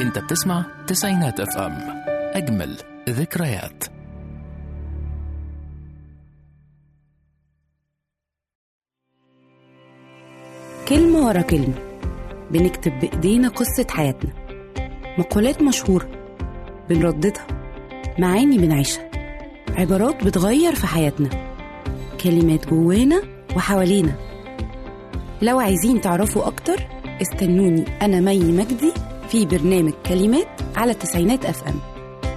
انت بتسمع تسعينات اف ام، اجمل ذكريات. كلمة ورا كلمة بنكتب بإيدينا قصة حياتنا، مقولات مشهورة بنرددها، معاني بنعيشها، عبارات بتغير في حياتنا، كلمات جوانا وحوالينا. لو عايزين تعرفوا أكتر استنوني أنا مي مجدي في برنامج كلمات على تسعينات اف ام.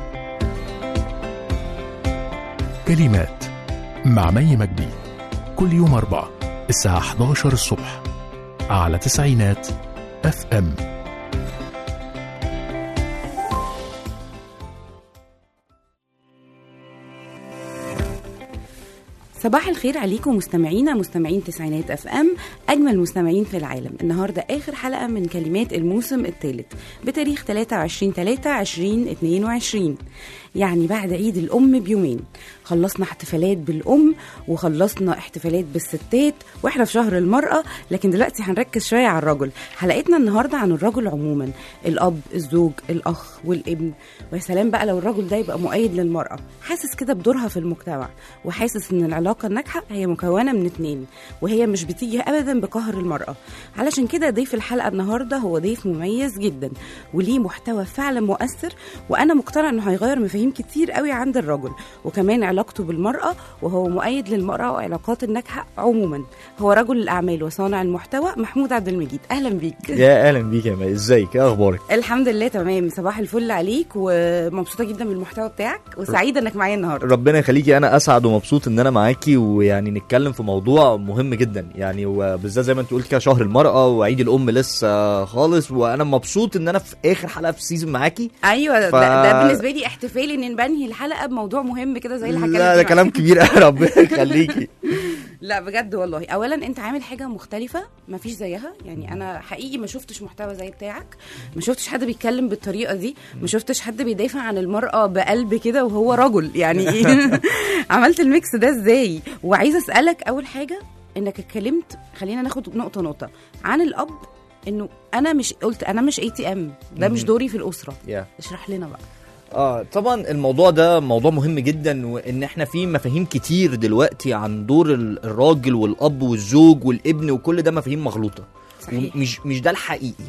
كلمات مع مي مجدي كل يوم 4 الساعة 11 الصبح على تسعينات اف ام. صباح الخير عليكم مستمعين تسعينات اف ام، اجمل مستمعين في العالم. النهارده اخر حلقه من كلمات الموسم الثالث بتاريخ 23/3/2022، يعني بعد عيد الام بيومين. خلصنا احتفالات بالام وخلصنا احتفالات بالستات واحنا في شهر المراه، لكن دلوقتي هنركز شويه على الرجل. حلقتنا النهارده عن الرجل عموما، الاب، الزوج، الاخ والابن. ويا سلام بقى لو الرجل ده يبقى مؤيد للمراه، حاسس كده بدورها في المجتمع، وحاسس ان العلاقه الناجحه هي مكونه من 2 وهي مش بتيجي ابدا بقهر المراه. علشان كده ضيف الحلقه النهارده هو ضيف مميز جدا وليه محتوى فعلا مؤثر، وانا مقتنعه انه هيغير مفاهيم كتير قوي عند الرجل، وكمان علاقته بالمراه، وهو مؤيد للمراه وعلاقات الناجحه عموما. هو رجل الاعمال وصانع المحتوى محمود عبد المجيد. اهلا بيك. يا اهلا بيك يا مي، ازيك؟ ايه اخبارك؟ الحمد لله تمام، صباح الفل عليك، ومبسوطه جدا بالمحتوى بتاعك وسعيده انك معايا النهارده. ربنا يخليكي، انا اسعد ومبسوط ان انا معاكي، ويعني نتكلم في موضوع مهم جدا يعني، وبالذات زي ما انت قلت كده شهر المراه وعيد الام لسه خالص، وانا مبسوط ان انا في اخر حلقه في السيزون معاكي. ايوه ده بالنسبه لي احتفالي ان بنهي الحلقه بموضوع مهم كده زي اللي حكيت. لا ده كلام كبير قوي، ربنا يخليكي. لا بجد والله، اولا انت عامل حاجه مختلفه مفيش زيها، يعني انا حقيقي ما شفتش محتوى زي بتاعك، ما شفتش حد بيتكلم بالطريقه دي، ما شفتش حد بيدافع عن المراه بقلب كده وهو رجل، يعني ايه؟ عملت الميكس ده ازاي؟ وعايزه اسالك اول حاجه، انك اتكلمت، خلينا ناخد نقطه عن الاب، انه انا مش قلت انا مش ATM، ده مش دوري في الاسره. اشرح لنا بقى. طبعا الموضوع ده موضوع مهم جدا، وان احنا في مفاهيم كتير دلوقتي عن دور الراجل والاب والزوج والابن، وكل ده مفاهيم مغلوطه. صحيح. مش ده الحقيقي.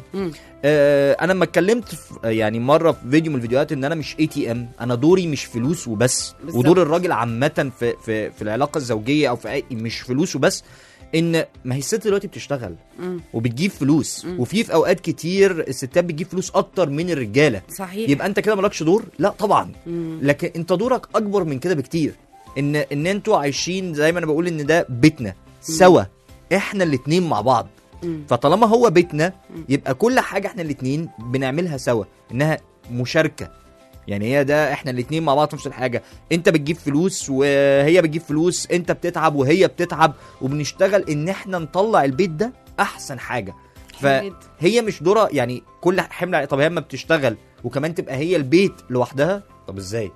انا لما اتكلمت يعني مره في فيديو من الفيديوهات ان انا مش ATM، انا دوري مش فلوس وبس. بالزبط. ودور الراجل عامه في العلاقه الزوجيه او في مش فلوس وبس، ان ما هي الست دلوقتي بتشتغل وبتجيب فلوس، وفي اوقات كتير الستات بتجيب فلوس اكتر من الرجاله. صحيح. يبقى انت كده مالكش دور؟ لا طبعا. لكن انت دورك اكبر من كده بكتير، ان انتوا عايشين زي ما انا بقول ان ده بيتنا سوا، احنا الاتنين مع بعض. فطالما هو بيتنا يبقى كل حاجه احنا الاتنين بنعملها سوا، انها مشاركه. يعني هي ده احنا الاتنين مع بعض نفس الحاجة، انت بتجيب فلوس وهي بتجيب فلوس، انت بتتعب وهي بتتعب، وبنشتغل ان احنا نطلع البيت ده احسن حاجة. فهي مش دورة يعني كل حمل. طب هي ما بتشتغل وكمان تبقى هي البيت لوحدها؟ طب ازاي؟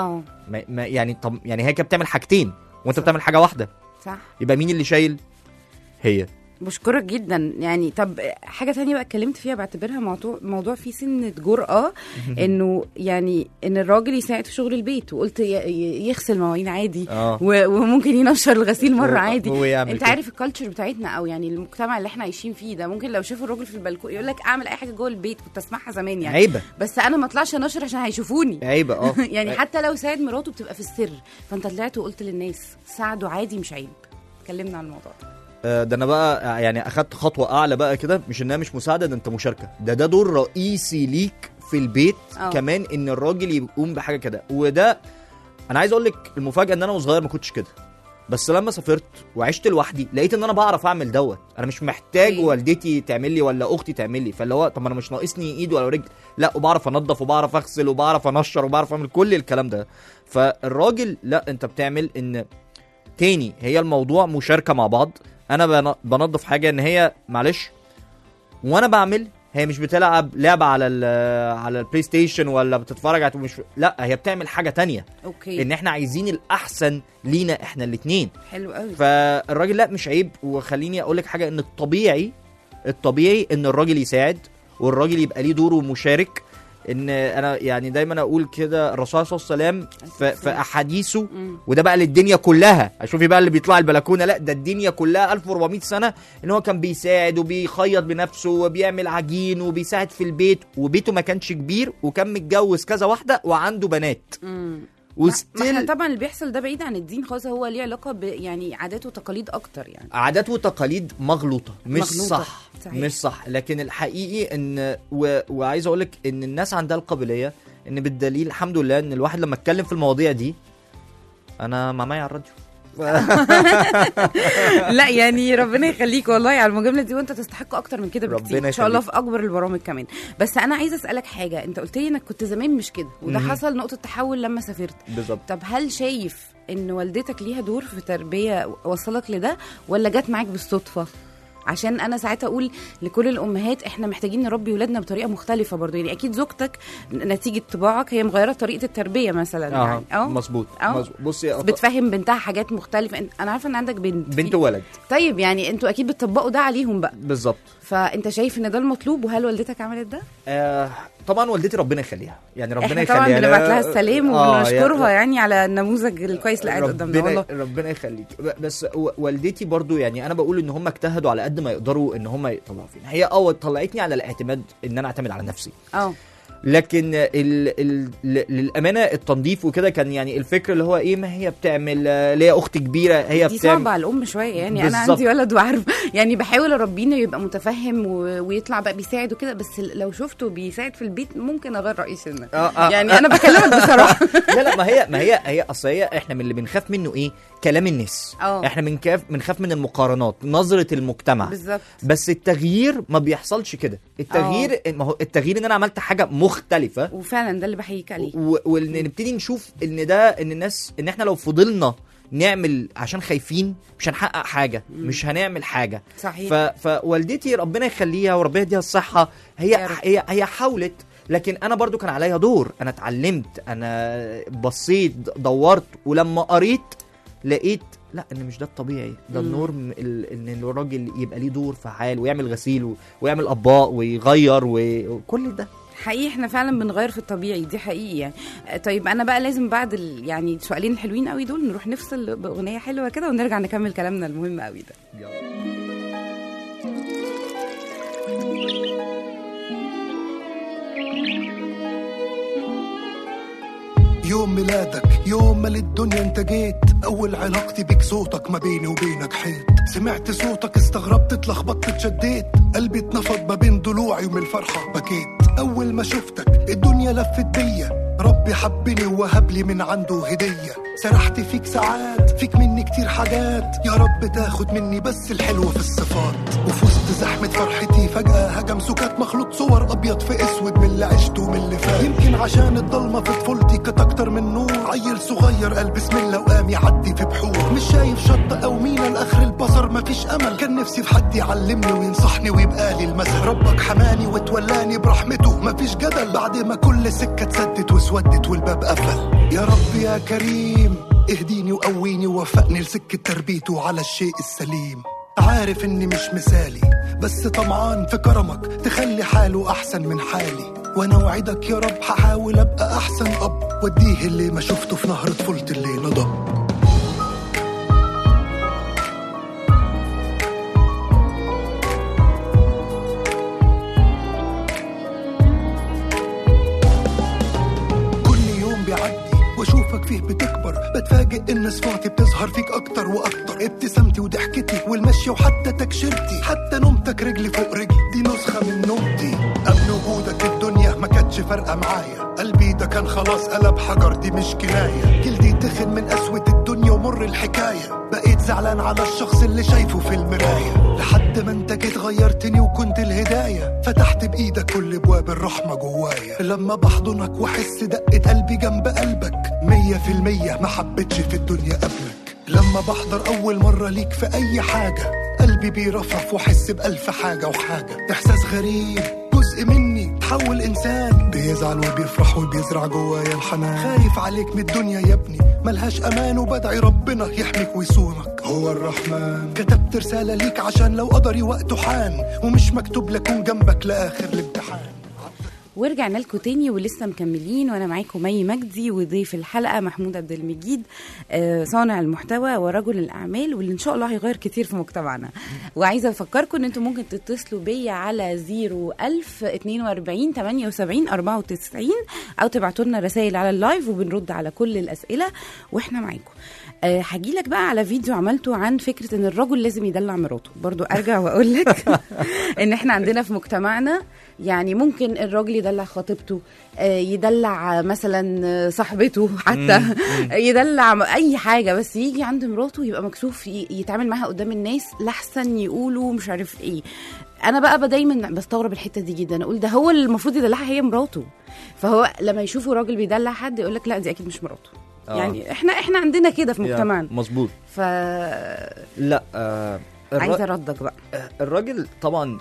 يعني طب يعني هي كده بتعمل حاجتين وانت بتعمل حاجة واحدة. صح. يبقى مين اللي شايل؟ هي. بشكرك جدا. يعني طب حاجه تانية بقى اتكلمت فيها، بعتبرها موضوع فيه سنه جرأة، انه يعني ان الراجل يساعد في شغل البيت، وقلت يغسل مواعين عادي، وممكن ينشر الغسيل مره عادي. انت عارف الكالتشر بتاعتنا، او يعني المجتمع اللي احنا عايشين فيه ده، ممكن لو شافوا الراجل في البلكونه يقول لك اعمل اي حاجه جوه البيت. كنت اسمعها زمان يعني عيبه، بس انا ما اطلعش انشر عشان هيشوفوني. عيبه. يعني حتى لو ساعد مراته بتبقى في السر، فانت طلعت وقلت للناس ساعدوا عادي مش عيب. اتكلمنا عن الموضوع ده انا بقى يعني اخدت خطوه اعلى بقى كده، مش انها مش مساعده، ده انت مشاركه. ده دور رئيسي ليك في البيت. كمان ان الراجل يقوم بحاجه كده. وده انا عايز اقول لك المفاجاه، ان انا وصغير ما كنتش كده، بس لما سافرت وعشت لوحدي لقيت ان انا بعرف اعمل دوت. انا مش محتاج والدتي تعمل لي ولا اختي تعمل لي، فاللي هو طب انا مش ناقصني ايد ولا رجل، لا، وبعرف انظف وبعرف اغسل وبعرف انشر وبعرف اعمل كل الكلام ده. فالراجل لا، انت بتعمل ان تاني هي الموضوع مشاركه مع بعض. انا بنظف حاجه ان هي معلش، وانا بعمل هي مش بتلعب لعبه على البلاي ستيشن ولا بتتفرج على لا، هي بتعمل حاجه تانية. اوكي. ان احنا عايزين الاحسن لينا احنا الاثنين. حلو قوي. فالراجل لا مش عيب. وخليني اقول لك حاجه، ان الطبيعي ان الراجل يساعد والراجل يبقى ليه دوره مشارك، ان انا يعني دايما اقول كده الرسول صلى الله عليه وسلم في احاديثه، وده بقى للدنيا كلها، اشوفي بقى اللي بيطلع البلكونه، لا ده الدنيا كلها 1400 سنه ان هو كان بيساعد وبيخيط بنفسه وبيعمل عجين وبيساعد في البيت، وبيته ما كانش كبير وكان متجوز كذا واحده وعنده بنات. ما طبعا اللي بيحصل ده بعيد عن الدين خالص، هو ليه علاقه يعني عادات وتقاليد اكتر، يعني عادات وتقاليد مغلوطه مش مغلوطة. صح. مش صح. لكن الحقيقي ان وعايز اقول لك ان الناس عندها القابليه، ان بالدليل الحمد لله ان الواحد لما اتكلم في المواضيع دي انا معايا على الراديو. لا يعني ربنا يخليك والله على المجامله دي، وانت تستحق اكتر من كده بكتير ان شاء الله في اكبر البرامج كمان. بس انا عايزه اسالك حاجه، انت قلت لي انك كنت زمان مش كده، وده حصل نقطه تحول لما سافرت. بالظبط. طب هل شايف ان والدتك ليها دور في تربيه وصلك لده، ولا جت معاك بالصدفه؟ عشان انا ساعتها اقول لكل الامهات احنا محتاجين نربي ولادنا بطريقه مختلفه برضو، يعني اكيد زوجتك نتيجه طباعك هي مغيره طريقه التربيه مثلا. يعني مظبوط. بصي بتفهم بنتها حاجات مختلفه. انا عارفه ان عندك بنت وولد. طيب يعني انتوا اكيد بتطبقوا ده عليهم بقى. بالظبط. فانت شايف ان ده المطلوب، وهل والدتك عملت ده؟ طبعا والدتي ربنا يخليها، يعني ربنا يخليها، طبعا بنبعت لها السلام وبنشكرها يعني على النموذج الكويس اللي قاعد قدامنا والله. ربنا يخليك. بس والدتي برضو يعني انا بقول ان هم اجتهدوا على قد ما يقدروا ان هم يطلعوا فينا. هي طلعتني على الاعتماد، ان انا اعتمد على نفسي. لكن للامانه التنظيف وكده كان يعني الفكر اللي هو ايه، ما هي بتعمل ليا اخت كبيره هي دي صعبه على الام شويه يعني. بالزبط. انا عندي ولد وعارف يعني بحاول اربيه يبقى متفهم ويطلع بقى بيساعد وكده، بس لو شفته بيساعد في البيت ممكن اغير رايي سنه. يعني انا بكلمك بصراحه. لا ما هي اصل احنا من اللي بنخاف منه ايه، كلام الناس. احنا بنخاف من المقارنات، نظره المجتمع. بالظبط. بس التغيير ما بيحصلش كده. ما هو التغيير ان انا عملت حاجه مختلفه، وفعلا ده اللي بحييك عليه. ونبتدي نشوف ان ده ان الناس، ان احنا لو فضلنا نعمل عشان خايفين مش هنحقق حاجه. مش هنعمل حاجه. صحيح. فوالدتي ربنا يخليها وربنا يديها الصحه، هي حاولت، لكن انا برضو كان عليا دور. انا اتعلمت، انا بصيت دورت، ولما قريت لقيت لا ان مش ده الطبيعي، ده النورم ان الراجل يبقى ليه دور فعال ويعمل غسيل ويعمل اطباق ويغير وكل ده. حقيقي احنا فعلا بنغير في الطبيعي، دي حقيقي يعني. طيب انا بقى لازم بعد يعني السؤالين الحلوين قوي دول نروح نفصل باغنيه حلوه كده ونرجع نكمل كلامنا المهم قوي ده. يوم ميلادك، يوم ما للدنيا انت جيت، اول علاقتي بيك صوتك ما بيني وبينك حيط، سمعت صوتك استغربت اتلخبطت اتشديت، قلبي اتنفض ما بين ضلوعي ومن الفرحة بكيت، اول ما شفتك الدنيا لفت بيا، ربي حبني ووهب لي من عنده هدية، سرحت فيك ساعات، فيك مني كتير حاجات، يا رب تاخد مني بس الحلو في الصفات، وفي وسط زحمة فرحتي فجأة هجم سكات مخلوط صور ابيض في اسود من اللي عشته ومن اللي فات، يمكن عشان الضلمة في طفولتي كانت اكتر من نور، عيل صغير قال بسم الله وقام يعدي في بحور، مش شايف شط او مينا لاخر البصر مفيش امل، كان نفسي في حد يعلمني وينصحني ويبقى لي المثل، ربك حماني وتولاني برحمته مفيش جدل، بعد ما كل سكة اتسدت واسودت والباب قفل، يا رب يا كريم اهديني وقويني ووفقني لسكة تربيته على الشيء السليم، عارف اني مش مثالي بس طمعان في كرمك تخلي حاله احسن من حالي، وانا وعدك يا رب هحاول ابقى احسن اب، وديه اللي ما شفته في نهر طفولتي اللي نضب. واشوفك فيه بتكبر بتفاجئ ان صفاتي بتظهر فيك اكتر واكتر، ابتسامتي وضحكتي والمشي وحتى تكشيرتي، حتى نومتك رجلي فوق رجلي دي نسخة من نومتي، قبل وجودك الدنيا ما كانتش فارقة معايا، قلبي ده كان خلاص قلب حجر دي مش كناية، جلدي تخن من قسوة الدنيا ومر الحكاية، بقيت زعلان على الشخص اللي شايفه في المراية، لحد ما انت جيت غيرتني وكنت الهداية، فتحت بايدك كل ابواب الرحمة جوايا، لما بحضنك واحس دقة قلبي جنب قلبك 100% ما حبيتش في الدنيا قبلك، لما بحضر اول مرة ليك في اي حاجة قلبي بيرفرف واحس بألف حاجة وحاجة، احساس غريب جزء مني تحول انسان، بيزعل وبيفرح وبيزرع جوايا الحنان، خايف عليك من الدنيا يا ابني ملهاش امان، وبدعي ربنا يحميك ويصونك هو الرحمن، كتبت رسالة ليك عشان لو قدري وقته حان، ومش مكتوب لكون جنبك لاخر الامتحان. ورجعنا لكم تاني ولسه مكملين، وانا معاكم مي مجدي، وضيف الحلقه محمود عبد المجيد، صانع المحتوى ورجل الاعمال، واللي ان شاء الله هيغير كتير في مجتمعنا. وعايزه افكركم ان انتم ممكن تتصلوا بيا على 01000 42 78 94 او تبعتوا لنا رسائل على اللايف وبنرد على كل الاسئله واحنا معاكم. هاجي لك بقى على فيديو عملته عن فكره ان الرجل لازم يدلع مراته. برضو ارجع واقول لك ان احنا عندنا في مجتمعنا يعني ممكن الراجل يدلع خطيبته، يدلع مثلا صاحبته، حتى يدلع اي حاجه، بس يجي عند مراته يبقى مكسوف يتعامل معاها قدام الناس لحسن يقولوا مش عارف ايه. انا بقى دايما بستغرب الحته دي جدا، اقول ده هو المفروض يدلعها هي مراته. فهو لما يشوفوا راجل بيدلع حد يقول لك لا دي اكيد مش مراته. يعني احنا عندنا كده في مجتمعنا. مظبوط. لا عايزه ردك بقى. الراجل طبعا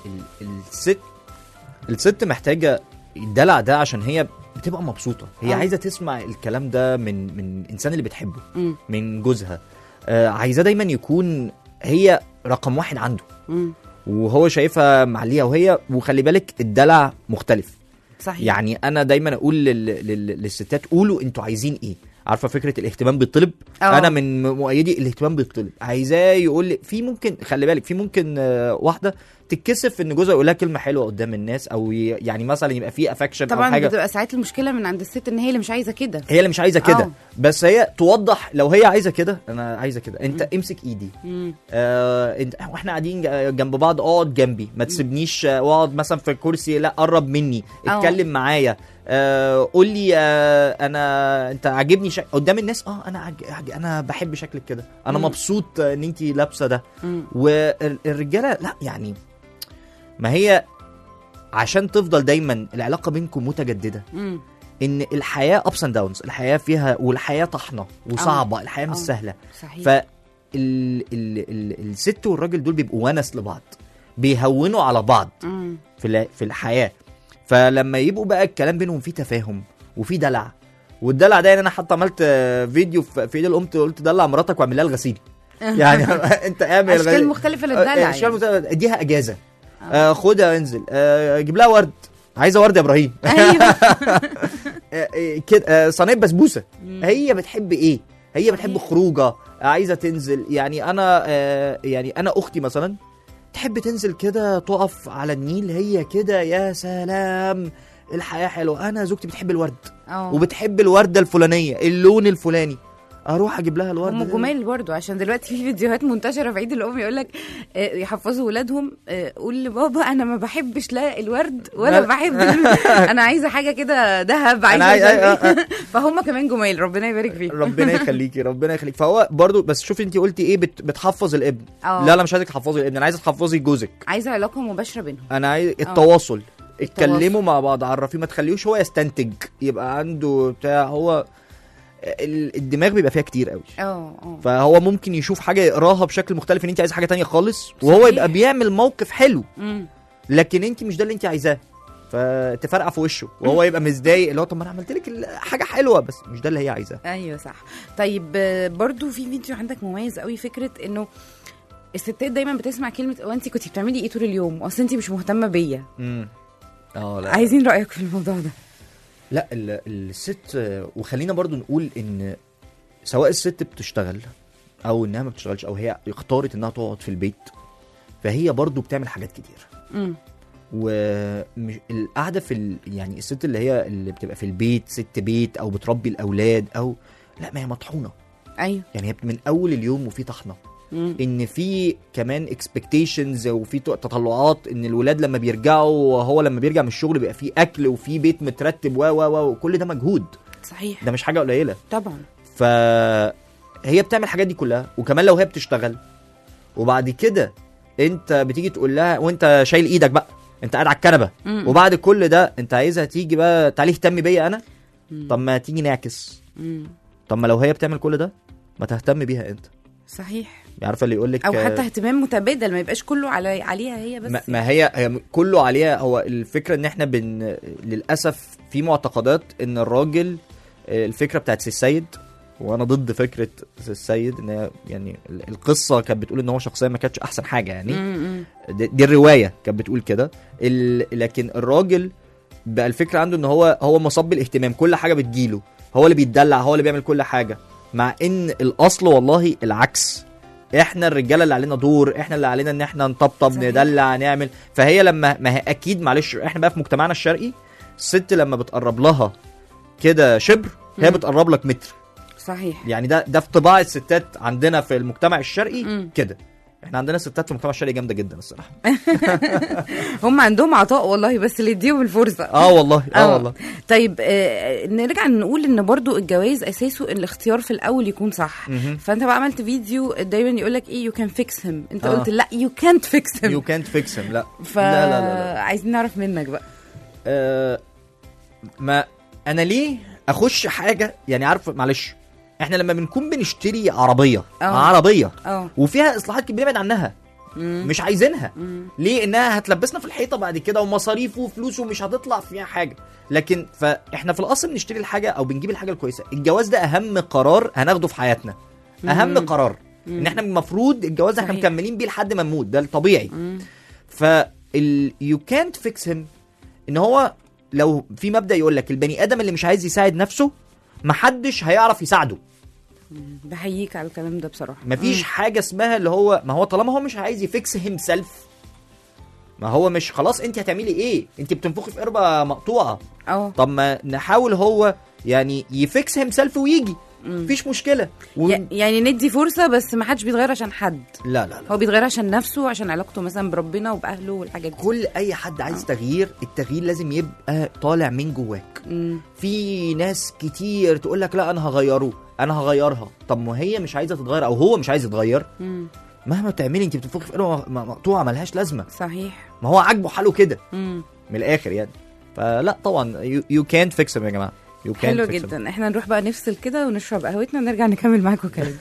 الست محتاجه الدلع ده عشان هي بتبقى مبسوطه، هي عايزه تسمع الكلام ده من انسان اللي بتحبه، من جوزها. عايزاه دايما يكون هي رقم واحد عنده، وهو شايفها معليها. وخلي بالك الدلع مختلف. صحيح. يعني انا دايما اقول للستات قولوا انتوا عايزين ايه. عارفه فكره الاهتمام بالطلب؟ انا من مؤيدي الاهتمام بالطلب. عايزاه يقول لي في ممكن، خلي بالك، في ممكن واحده تتكسف ان جوزها يقول لها كلمه حلوه قدام الناس، او يعني مثلا يبقى في افكشن او حاجه. طبعا بتبقى ساعات المشكله من عند الست ان هي اللي مش عايزه كده، هي اللي مش عايزه كده. بس هي توضح لو هي عايزه كده، انا عايزه كده، انت امسك ايدي، انت واحنا قاعدين جنب بعض، اقعد جنبي، ما تسيبنيش، اقعد مثلا في الكرسي، لا قرب مني، اتكلم معايا، قول لي انت عاجبني قدام الناس. انا بحب شكلك كده، انا مبسوط ان انت لابسه ده. والرجاله لا، يعني ما هي عشان تفضل دايما العلاقه بينكم متجدده، ان الحياه ups and downs، الحياه فيها، والحياه طحنه وصعبه، الحياه مش سهله. الست والراجل دول بيبقوا ونس لبعض، بيهونوا على بعض في الحياه. فلما يبقوا بقى الكلام بينهم فيه تفاهم وفيه دلع، والدلع ده يعني انا حتى عملت فيديو في ايد الام، قلت دلع مراتك واعمل لها الغسيل. يعني انت اعمل اشكال مختلفه للدلع، اشكال مختلفه، اديها اجازه، خدها انزل، جيب لها ورد، عايزه ورد يا ابراهيم. كده صينيه بسبوسه. هي بتحب ايه؟ هي بتحب خروجه، عايزه تنزل. يعني انا اختي مثلا تحب تنزل كده، تقف على النيل، هي كده يا سلام الحياه حلوه. انا زوجتي بتحب الورد، وبتحب الورده الفلانيه، اللون الفلاني، اروح اجيب لها الورد. هم جمال برضو، عشان دلوقتي في فيديوهات منتشره في عيد الام يقول لك يحفظوا ولادهم، قول لبابا انا ما بحبش لا الورد ولا بحب انا عايزه حاجه كده ذهب، عايزه فهم كمان جمال، ربنا يبارك فيك. ربنا يخليكي، ربنا يخليك. فهو برضو، بس شوفي انت قلتي ايه، بتحفظ الابن. لا مش عايزك تحفظي الابن، انا عايزه تحفظي جوزك، عايزه علاقه مباشره بينهم، انا عايز التواصل، اتكلموا مع بعض، عرفيه، ما تخليوش هو يستنتج، يبقى عنده بتاع، هو الدماغ بيبقى فيها كتير قوي. فهو ممكن يشوف حاجه يقراها بشكل مختلف، ان انت عايز حاجه تانية خالص، وهو يبقى بيعمل موقف حلو، لكن انت مش ده اللي انت عايزاه، فتفرقع في وشه، وهو يبقى متضايق، اللي هو طب ما انا عملت لك حاجه حلوه، بس مش ده اللي هي عايزاه. ايوه صح. طيب برضو في فيديو عندك مميز قوي، فكره انه الستات دايما بتسمع كلمه وانت كنتي بتعملي ايه طول اليوم، اصل انت مش مهتمه بيا. لا، عايزين رايك في الموضوع ده. لا، الست، وخلينا برضو نقول ان سواء الست بتشتغل او انها ما بتشتغلش، او هي اختارت انها تقعد في البيت، فهي برضو بتعمل حاجات كتير. والقعده يعني الست اللي بتبقى في البيت، ست بيت او بتربي الاولاد، او لا، ما هي مطحونه. ايوه، يعني هي من اول اليوم وفي طحنه، ان في كمان اكسبكتيشنز وفي تطلعات، ان الولاد لما بيرجعوا، هو لما بيرجع من الشغل بيبقى في اكل وفي بيت مترتب وكل ده مجهود. صحيح، ده مش حاجه قليله طبعا. فهي بتعمل الحاجات دي كلها، وكمان لو هي بتشتغل، وبعد كده انت بتيجي تقول لها، وانت شايل ايدك بقى، انت قاعد على الكنبه، وبعد كل ده انت عايزها تيجي بقى، تعالي اهتمي بيا انا. طب ما تيجي نعكس. طب ما لو هي بتعمل كل ده، ما تهتم بيها انت. صحيح. عارفه اللي يقول لك، او حتى اهتمام متبادل، ما يبقاش كله عليها هي بس. ما هي كله عليها. هو الفكره ان احنا للاسف في معتقدات ان الراجل، الفكره بتاعت السيد، وانا ضد فكره السيد، ان يعني القصه كانت بتقول ان هو شخصيا ما كانتش احسن حاجه، يعني دي الروايه كانت بتقول كده، لكن الراجل بقى الفكره عنده ان هو مصاب بالاهتمام، كل حاجه بتجيله، هو اللي بيتدلع، هو اللي بيعمل كل حاجه، مع ان الاصل والله العكس. احنا الرجاله اللي علينا دور، احنا اللي علينا ان احنا نطبطب صحيح. ندلع نعمل. فهي لما ما هي اكيد معلش احنا بقى في مجتمعنا الشرقي الست لما بتقرب لها كده شبر هي بتقرب لك متر. صحيح. يعني ده في طباع الستات عندنا في المجتمع الشرقي كده. احنا عندنا ستات في المجتمع الشرقي جامده جدا الصراحه. هم عندهم عطاء والله، بس اللي يديهم الفرصه. والله والله. طيب نرجع نقول ان برضو الجواز اساسه الاختيار في الاول يكون صح. فانت بقى عملت فيديو دايما يقول لك ايه، you can fix him، انت قلت لا you can't fix him. you can't fix him. لا لا. عايزين نعرف منك بقى. ما انا ليه اخش حاجه، يعني عارف معلش احنا لما بنكون بنشتري عربيه وفيها اصلاحات بنبعد عنها، مش عايزينها. ليه؟ انها هتلبسنا في الحيطه بعد كده، ومصاريف وفلوس ومش هتطلع فيها حاجه. لكن فاحنا في الاصل بنشتري الحاجه او بنجيب الحاجه الكويسه. الجواز ده اهم قرار هناخده في حياتنا، اهم قرار ان احنا المفروض الجواز احنا مكملين بيه لحد ما نموت، ده الطبيعي. you can't fix him ان هو لو في مبدأ يقول لك البني ادم اللي مش عايز يساعد نفسه محدش هيعرف يساعده. بحييك على الكلام ده بصراحه. مفيش حاجه اسمها اللي هو، ما هو طالما هو مش عايز يفكس هيم سيلف، ما هو مش خلاص انت هتعملي ايه؟ انت بتنفخي في قربه مقطوعه. طب ما نحاول هو يعني يفكس هيم سيلف ويجي، مفيش مشكله. يعني ندي فرصه، بس ما حدش بيتغير عشان حد. لا هو بيتغير عشان نفسه، عشان علاقته مثلا بربنا وباهله والحاجات دي. كل اي حد عايز تغيير، التغيير لازم يبقى طالع من جواك. في ناس كتير تقول لك لا انا هغيره، انا هغيرها. طب ما هي مش عايزه تتغير او هو مش عايز يتغير، مهما تعملي انت بتفكي في قربه مقطوعه ملهاش لازمه. صحيح. ما هو عاجبه حاله كده من الاخر يعني. فلا طبعا you can't fix him يا جماعه. حلو جدا. احنا نروح بقى نفصل كده ونشرب قهوتنا ونرجع نكمل معاكم كلام.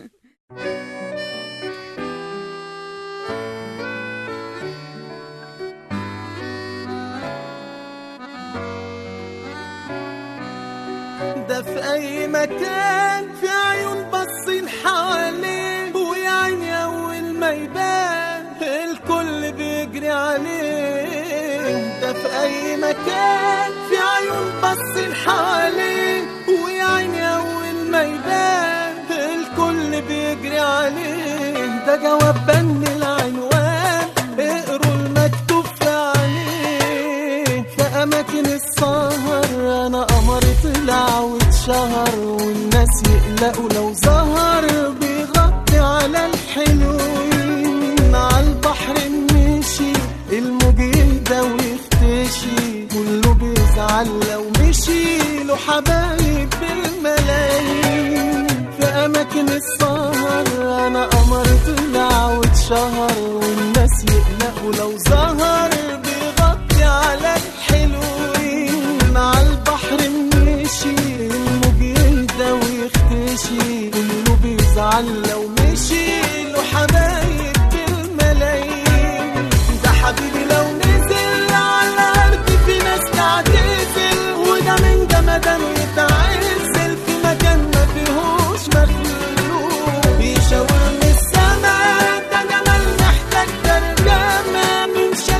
ده في اي مكان في عيون باصين حواليه، ويا عيني اول ما يبان الكل بيجري عليه. ده في اي مكان في عيون باصين حواليه، ويا عيني اول ما يبان الكل بيجري عليه. ده جواب بن العنوان، اقروا المكتوب في عليه. في اماكن السهر انا قمر طلع واتشهر، والناس يقلقوا لو ظهر. بيغطي على الحلوين، على البحر مشي الموج يهدى ويختشي. كله بيزعل لو مشي له حبايب بالملايين. في اماكن السهر انا قمر طلع واتشهر، والناس يقلقوا لو ظهر. بيغطي على الحلوين، على البحر مشي الموج يهدى ويختشي. كله بيزعل لو مشي له حبايب بالملايين. ده حبيبي لو نزل على الارض في ناس تعتزل، وده من جمدان يتعزل في مكان ما فيهوش مخلوق. بيشاور من السما، ده جمال محتاج ترجمة من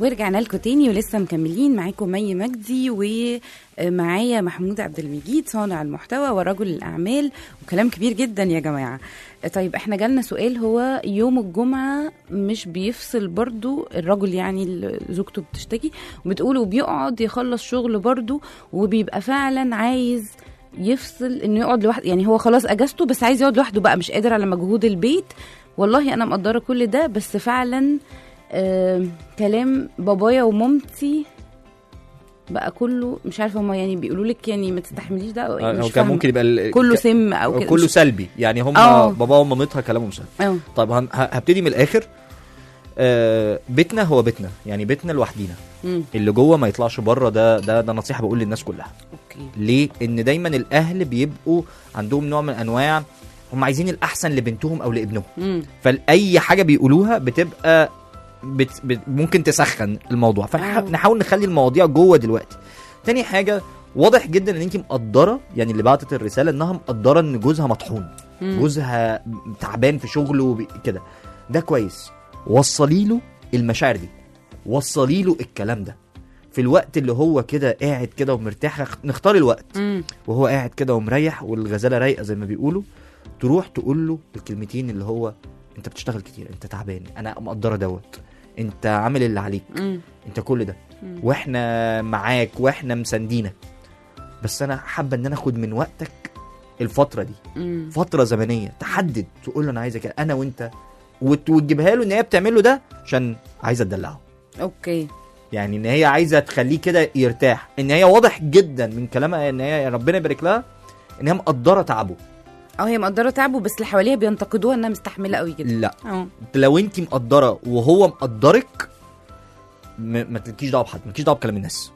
ورجعنا لكم تاني ولسه مكملين معاكم مي مجدي ومعايا محمود عبد المجيد صانع المحتوى ورجل الأعمال، وكلام كبير جدا يا جماعة. طيب احنا جالنا سؤال، هو يوم الجمعة مش بيفصل برضو الرجل، يعني زوجته بتشتكي وبتقول وبيقعد يخلص شغل برضو وبيبقى فعلا عايز يفصل انه يقعد لوحده، يعني هو خلاص اجازته بس عايز يقعد لوحده بقى، مش قادر على مجهود البيت. والله انا مقدرة كل ده، بس فعلا كلام بابايا ومامتي بقى كله مش عارفه، هم يعني بيقولوا لك يعني ما تستحمليش ده، هو كان ممكن يبقى كله سم او كده، كله سلبي يعني. هم بابا ومامتها كلامهم سلبي. طيب هبتدي من الاخر. بيتنا هو بيتنا، يعني بيتنا لوحدينا، اللي جوه ما يطلعش بره. ده نصيحه بقول للناس كلها. اوكي. ليه؟ ان دايما الاهل بيبقوا عندهم نوع من انواع هم عايزين الاحسن لبنتهم او لابنهم، فاي حاجه بيقولوها بتبقى ممكن تسخن الموضوع، فنحاول نخلي المواضيع جوه دلوقتي. تاني حاجه، واضح جدا ان انت مقدره، يعني اللي بعتت الرساله انها مقدره ان جوزها مطحون، جوزها تعبان في شغله كده، ده كويس. وصلي له المشاعر دي، وصلي له الكلام ده في الوقت اللي هو كده قاعد كده ومرتاح. نختار الوقت وهو قاعد كده ومريح والغزاله رايقه زي ما بيقولوا، تروح تقول له الكلمتين اللي هو انت بتشتغل كتير، انت تعبان، انا مقدره دوت، انت عامل اللي عليك، انت كل ده واحنا معاك واحنا مساندينك، بس انا حابه ان انا اخد من وقتك الفتره دي. فتره زمنيه تحدد، تقول له انا عايزه كده انا وانت، وتجيبها له ان هي بتعمل له ده عشان عايزه تدلعه. اوكي. يعني ان هي عايزه تخليه كده يرتاح، ان هي واضح جدا من كلامها ان هي ربنا يبارك لها ان هي مقدره تعبه. هي مقدره تعبه، بس اللي حواليها بينتقدوها انها مستحمله قوي كده. لا لو انت مقدره وهو مقدرك ما تلكيش دعوه بحد، مالكيش دعوه بكلام الناس.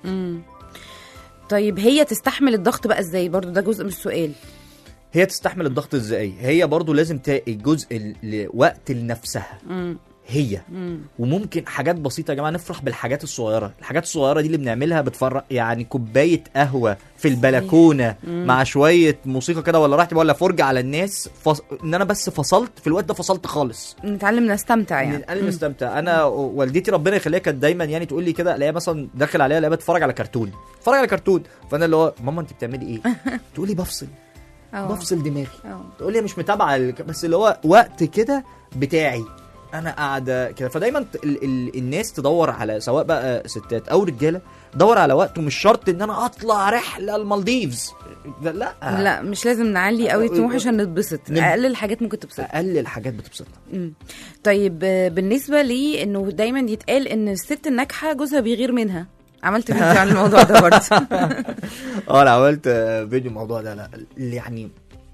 طيب هي تستحمل الضغط بقى ازاي؟ برضو ده جزء من السؤال. هي تستحمل الضغط ازاي؟ هي برضو لازم تلاقي جزء وقت لنفسها. هي وممكن حاجات بسيطه يا جماعه، نفرح بالحاجات الصغيره. الحاجات الصغيره دي اللي بنعملها بتفرح، يعني كوبايه قهوه في البلكونه مع شويه موسيقى كده، ولا راحتي ولا فرجه على الناس، ان انا بس فصلت في الوقت ده، فصلت خالص. نتعلم نستمتع، يعني نتعلم نستمتع. انا والدتي ربنا يخليها كانت دايما يعني تقول لي كده، الاقيها مثلا داخل عليها الاقيها بتفرج على كرتون، فانا اللي هو ماما انت بتعملي ايه؟ تقول لي بفصل دماغي. تقول لي مش متابعه بس اللي هو وقت كده بتاعي انا قاعده كده. فدايما الناس تدور على، سواء بقى ستات او رجاله، دور على وقت، ومش شرط ان انا اطلع رحله المالديفز، لا مش لازم نعلي قوي طموح عشان نتبسط. اقل الحاجات ممكن تبسطنا، اقل الحاجات بتبسطنا. طيب بالنسبه لي انه دايما يتقال ان الست الناجحه جوزها بيغير منها، عملت فيديو عن الموضوع ده برضه. انا عملت فيديو الموضوع ده. لا يعني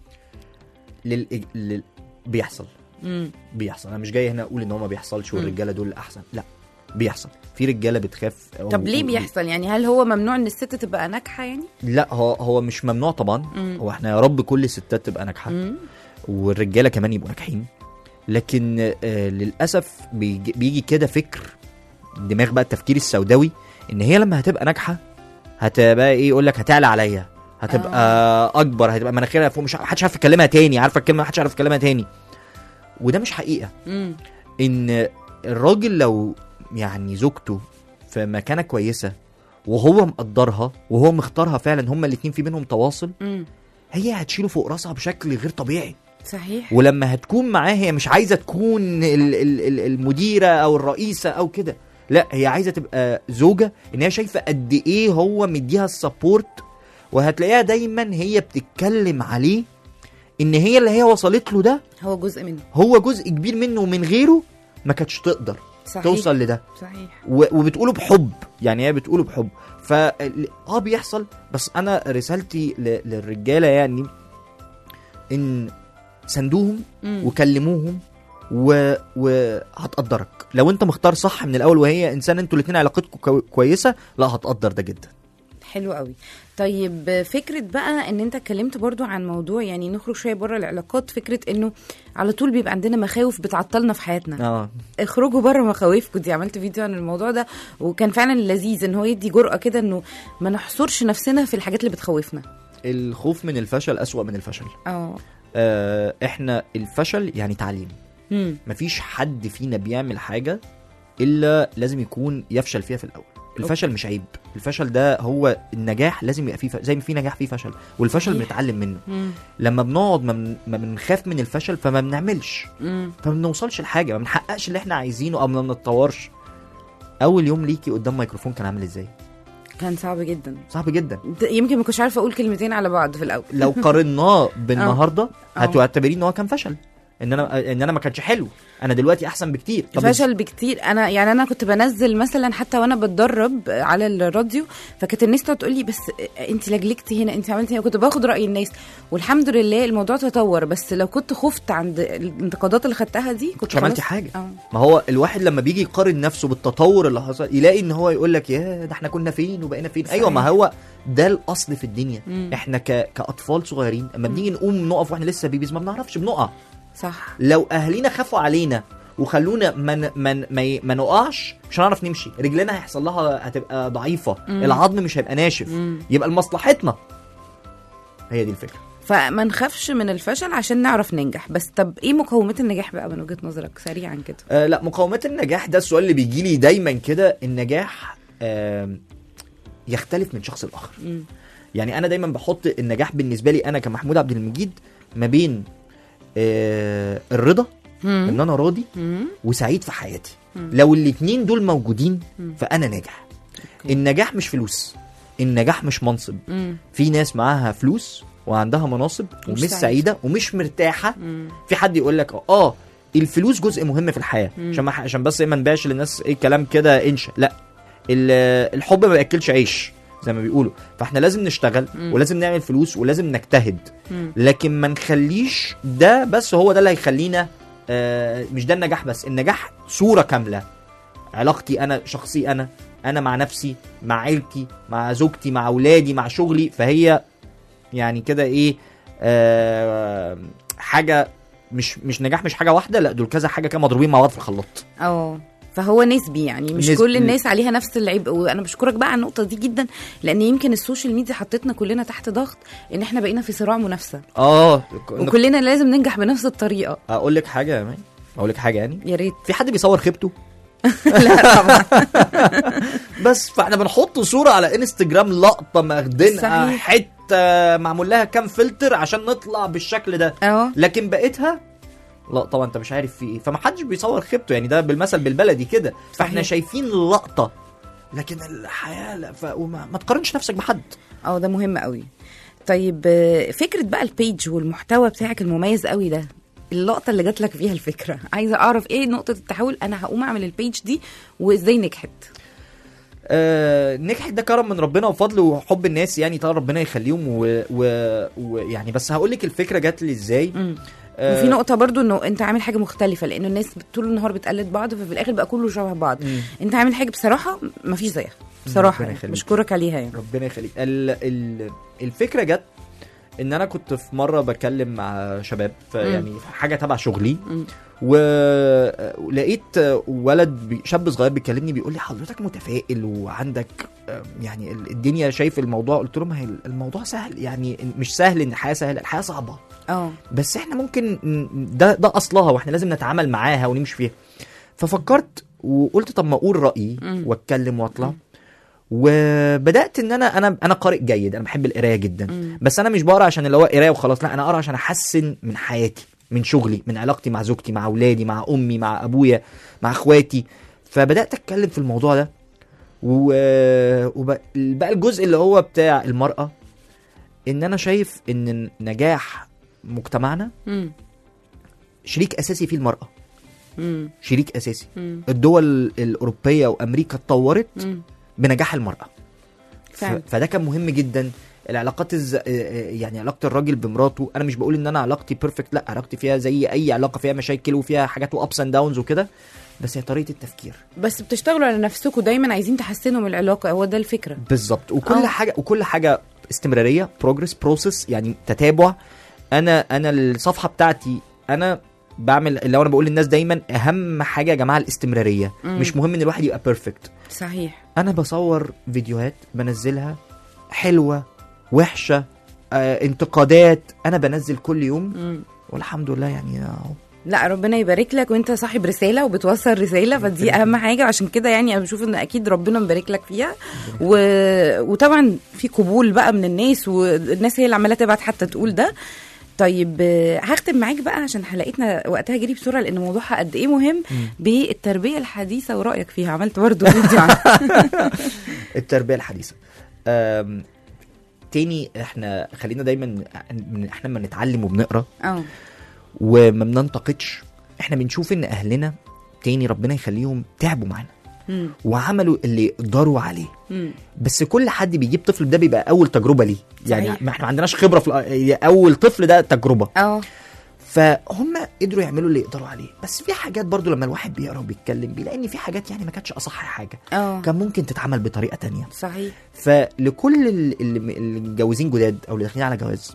بيحصل. انا مش جاي هنا اقول ان هو ما بيحصلش والرجاله دول احسن، لا بيحصل. في رجاله بتخاف. طب ليه بيحصل؟ يعني هل هو ممنوع ان الست تبقى ناجحه يعني؟ لا هو مش ممنوع طبعا. هو احنا يا رب كل الستات تبقى ناجحه والرجاله كمان يبقوا ناجحين، لكن للاسف بيجي كده فكر دماغ بقى، التفكير السوداوي، ان هي لما هتبقى ناجحه هتبقى ايه، يقول لك هتعلى عليا، هتبقى اكبر، هتبقى مناخيرها فوق، مش محدش عارف يكلمها تاني، عارفه الكلمه محدش عارف يكلمها تاني. وده مش حقيقه. ان الراجل لو يعني زوجته في مكانه كويسه وهو مقدرها وهو مختارها فعلا، هما الاتنين في بينهم تواصل، هي هتشيله فوق راسها بشكل غير طبيعي. صحيح. ولما هتكون معاه هي مش عايزه تكون المديره او الرئيسه او كده، لا هي عايزه تبقى زوجه، ان هي شايفه قد ايه هو مديها السبورت، وهتلاقيها دايما هي بتتكلم عليه ان هي اللي هي وصلت له ده هو جزء منه، هو جزء كبير منه، ومن غيره ما كانتش تقدر توصل لده. صحيح. وبتقوله بحب، يعني هي بتقوله بحب. بيحصل. بس انا رسالتي للرجاله يعني ان سندوهم وكلموهم وهتقدرك. لو انت مختار صح من الاول وهي انسان انتوا الاثنين علاقتكم كويسه، لا هتقدر ده جدا. حلو قوي. طيب فكرة بقى ان انت اتكلمت برضو عن موضوع، يعني نخرج شوية بره العلاقات، فكرة انه على طول بيبقى عندنا مخاوف بتعطلنا في حياتنا. اخرجوا بره مخاوفكم دي. عملت فيديو عن الموضوع ده وكان فعلا لذيذ، ان هو يدي جرأة كده انه ما نحصرش نفسنا في الحاجات اللي بتخوفنا. الخوف من الفشل أسوأ من الفشل. احنا الفشل يعني تعليم. مفيش حد فينا بيعمل حاجة الا لازم يكون يفشل فيها في الاول. الفشل مش عيب، الفشل ده هو النجاح، لازم يبقى فيه زي ما في نجاح فيه فشل، والفشل بنتعلم منه. لما بنقعد ما بنخاف من الفشل فما بنعملش، فما بنوصلش لحاجه، ما بنحققش اللي احنا عايزينه او ما بنتطورش. اول يوم ليكي قدام ميكروفون كان عامل ازاي؟ كان صعب جدا، صعب جدا. يمكن ما كنتش عارفه اقول كلمتين على بعض في الاول. لو قارناه بالنهارده هتعتبرين ان هو كان فشل، ان انا ما كانش حلو. انا دلوقتي احسن بكتير. فشل بكتير. انا كنت بنزل مثلا حتى وانا بتدرب على الراديو، فكانت الناس تقعد تقول لي بس انت لجلجتي هنا، انت عملتي هنا. كنت باخد راي الناس، والحمد لله الموضوع تطور. بس لو كنت خفت عند الانتقادات اللي خدتها دي كنت عملتي حاجه. ما هو الواحد لما بيجي يقارن نفسه بالتطور اللي حصل يلاقي ان هو يقول لك يا ده احنا كنا فين وبقينا فين. صحيح. ايوه، ما هو ده الاصل في الدنيا. احنا كاطفال صغيرين اما بنيجي نقوم نقف واحنا لسه بيبيز ما بنعرفش بنقع. صح. لو اهالينا خافوا علينا وخلونا ما نقعش مش هنعرف نمشي، رجلنا هيحصل لها هتبقى ضعيفه، العظم مش هيبقى ناشف، يبقى لمصلحتنا. هي دي الفكره. فما نخافش من الفشل عشان نعرف ننجح. بس طب ايه مقومات النجاح بقى من وجهة نظرك سريعا كده؟ لا، مقومات النجاح ده السؤال اللي بيجي لي دايما كده. النجاح يختلف من شخص لاخر. يعني انا دايما بحط النجاح بالنسبه لي انا كمحمود عبد المجيد ما بين الرضا، ان انا راضي وسعيد في حياتي. لو الاتنين دول موجودين فانا ناجح. النجاح مش فلوس، النجاح مش منصب. في ناس معاها فلوس وعندها مناصب ومش سعيده ومش مرتاحه. في حد يقول لك الفلوس جزء مهم في الحياه، عشان بس ما نبيعش للناس ايه كلام كده انشا. لا، الحب ما بياكلش عيش زي ما بيقولوا. فاحنا لازم نشتغل ولازم نعمل فلوس ولازم نجتهد، لكن ما نخليش ده بس هو ده اللي هيخلينا. مش ده النجاح بس. النجاح صورة كاملة. علاقتي أنا، شخصي أنا مع نفسي، مع عيلتي، مع زوجتي، مع أولادي، مع شغلي. فهي يعني كده إيه، حاجة مش نجاح، مش حاجة واحدة، لا دول كذا حاجة كده مضروبين مع بعض في الخلاط. فهو نسبي، يعني مش كل الناس عليها نفس العبء. وانا بشكرك بقى على النقطه دي جدا، لان يمكن السوشيال ميديا حطتنا كلنا تحت ضغط ان احنا بقينا في صراع منافسه. وكلنا لازم ننجح بنفس الطريقه. اقول لك حاجه يعني يا ريت. في حد بيصور خيبته؟ لا طبعا. بس فاحنا بنحط صوره على انستجرام لقطه ماخدينها حته معمول لها كام فلتر عشان نطلع بالشكل ده. لكن بقيتها لا طبعا انت مش عارف في ايه، فما حدش بيصور خيبته. يعني ده بالمثل بالبلدي كده. فاحنا شايفين اللقطه لكن الحياه لا. ما تقارنش نفسك بحد. ده مهم قوي. طيب فكره بقى البيج والمحتوى بتاعك المميز قوي ده، اللقطه اللي جات لك فيها الفكره، عايزه اعرف ايه نقطه التحول. انا هقوم اعمل البيج دي وازاي نجحت؟ نجحت ده كرم من ربنا وفضل وحب الناس، يعني طبعا ربنا يخليهم ويعني بس هقول لك الفكره جات لي ازاي. وفي نقطه برضو انه انت عامل حاجه مختلفه، لانه الناس طول النهار بتقلد بعض ففي الاخر بقى كله شبه بعض. انت عامل حاجه بصراحه ما فيش زيها بصراحه، بشكرك عليها يعني. ربنا يخليك. الفكره جت ان انا كنت في مره بكلم مع شباب يعني حاجه تبع شغلي، ولقيت ولد شاب صغير بيكلمني بيقول لي حضرتك متفائل وعندك يعني الدنيا شايف الموضوع. قلت له ما هي الموضوع سهل، يعني مش سهل ان الحياه سهله، الحياه صعبه. بس احنا ممكن ده اصلها واحنا لازم نتعامل معاها ونمشي فيها. ففكرت وقلت طب ما اقول رايي واتكلم واطلع. وبدات ان انا قارئ جيد، انا بحب القرايه جدا. بس انا مش بقرا عشان اللي هو قرايه وخلاص، لا انا اقرا عشان احسن من حياتي، من شغلي، من علاقتي مع زوجتي، مع اولادي، مع امي، مع ابويا، مع اخواتي. فبدات اتكلم في الموضوع ده. وبقى الجزء اللي هو بتاع المراه، ان انا شايف ان نجاح مجتمعنا شريك اساسي فيه المراه. شريك اساسي. الدول الاوروبيه وامريكا اتطورت بنجاح المرأة. فده كان مهم جدا. العلاقات يعني علاقة الراجل بمراته، انا مش بقول ان انا علاقتي بيرفكت، لا علاقتي فيها زي اي علاقة فيها مشاكل وفيها حاجات وابس اند داونز وكده، بس هي طريقة التفكير. بس بتشتغلوا على نفسكم دايما، عايزين تحسنوا من العلاقة، هو ده الفكرة بالظبط. وكل حاجة استمرارية، بروجرس، بروسس، يعني تتابع. انا الصفحة بتاعتي انا بعمل اللي انا بقول للناس دايما اهم حاجه يا جماعه الاستمراريه. مش مهم ان الواحد يبقى بيرفكت. صحيح. انا بصور فيديوهات بنزلها حلوه وحشه، انتقادات، انا بنزل كل يوم والحمد لله يعني لا ربنا يبارك لك، وانت صاحب رساله وبتوصل رساله، فدي اهم حاجه. وعشان كده يعني انا بشوف ان اكيد ربنا مبارك لك فيها. وطبعا في قبول بقى من الناس، والناس هي اللي عماله تبعت حتى تقول ده. طيب هختم معاك بقى عشان حلقتنا وقتها جري بسرعه، لان موضوعها قد ايه مهم، بالتربيه الحديثه ورايك فيها. عملت برضه فيديو عنها. التربيه الحديثه. تاني احنا خلينا دايما احنا لما نتعلم وبنقرا وما بننتقدش، احنا بنشوف ان اهلنا تاني ربنا يخليهم تعبوا معانا وعملوا اللي يقدروا عليه. بس كل حد بيجيب طفل ده بيبقى اول تجربه ليه، يعني ما احنا ما عندناش خبره في اول طفل ده تجربه. فهم قدروا يعملوا اللي يقدروا عليه. بس في حاجات برضو لما الواحد بيقرا وبيتكلم بيلاقي ان في حاجات يعني ما كانتش اصح حاجه، كان ممكن تتعمل بطريقه تانية. صحيح. فلكل اللي متجوزين جداد او اللي داخلين على جواز،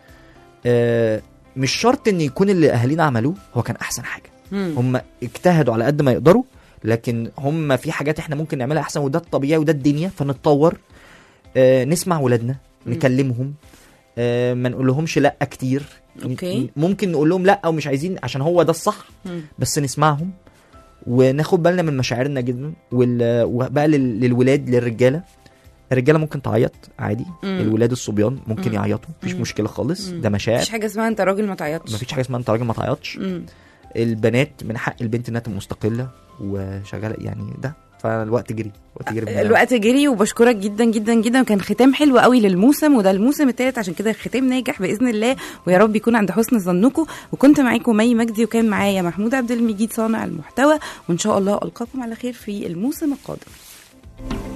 مش شرط ان يكون اللي اهالينا عملوه هو كان احسن حاجه. هم اجتهدوا على قد ما يقدروا، لكن هم في حاجات احنا ممكن نعملها احسن، وده الطبيعي وده الدنيا. فنتطور، نسمع ولادنا، نكلمهم، ما نقول لهمش لا كتير. ممكن نقول لهم لا او مش عايزين عشان هو ده الصح، بس نسمعهم وناخد بالنا من مشاعرنا جدا. وبقى للولاد، للرجاله، الرجاله ممكن تعيط عادي، الولاد الصبيان ممكن يعيطوا، مفيش مشكله خالص، ده مشاعر. مفيش حاجه اسمها انت راجل ما تعيطش، مفيش حاجه اسمها انت راجل ما تعيطش. البنات من حق البنت انها تبقى مستقله وشغاله، يعني ده. فالوقت جري، الوقت جري. وبشكرك جدا جدا جدا، وكان ختام حلو قوي للموسم، وده الموسم الثالث، عشان كده الختام ناجح باذن الله، ويا رب يكون عند حسن ظنكم. وكنت معاكم مي مجدي، وكان معايا محمود عبد المجيد صانع المحتوى، وان شاء الله القاكم على خير في الموسم القادم.